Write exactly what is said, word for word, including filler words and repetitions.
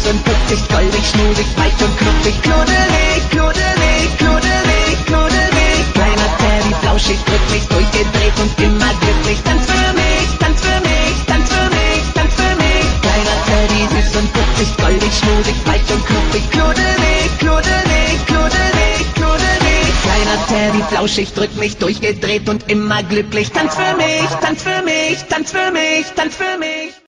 und putzig, goldig, schmusig, weich und knuffig, knudelig, knudelig, knudelig, knudelig. Kleiner Teddy, flauschig, drücklich, durchgedreht und immer glücklich. Tanz für mich, tanz für mich, tanz für mich, tanz für mich. Kleiner Teddy, süß und putzig, goldig, schmusig, weich und knuffig, knudelig, knudelig, knudelig, knudelig. Kleiner Teddy, flauschig, drücklich, durchgedreht und immer glücklich. Tanz für mich, tanz für mich, tanz für mich, tanz für mich.